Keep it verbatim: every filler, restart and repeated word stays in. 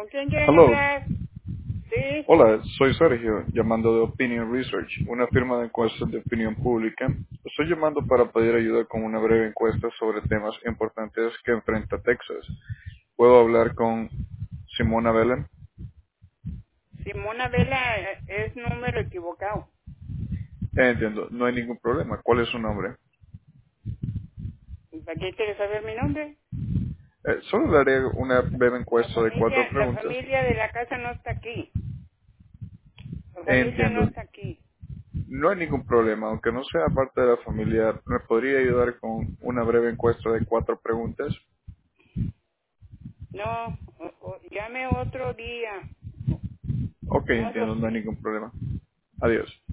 ¿Con quién quieren Hello. hablar? Sí. Hola, soy Sergio, llamando de Opinion Research, una firma de encuestas de opinión pública. Estoy llamando para pedir ayuda con una breve encuesta sobre temas importantes que enfrenta Texas. ¿Puedo hablar con Simona Belén? Simona Vela eh, es número equivocado. Eh, entiendo, no hay ningún problema. ¿Cuál es su nombre? ¿Y para qué quiere saber mi nombre? Eh, solo le haré una breve La encuesta de cuatro familia, la preguntas. familia de la casa no está aquí. La Eh, familia no entiendo, está aquí. no hay ningún problema. Aunque no sea parte de la familia, ¿me podría ayudar con una breve encuesta de cuatro preguntas? No, o- o- llame otro día. Ok, No es entiendo, no hay hoy. ningún problema. Adiós.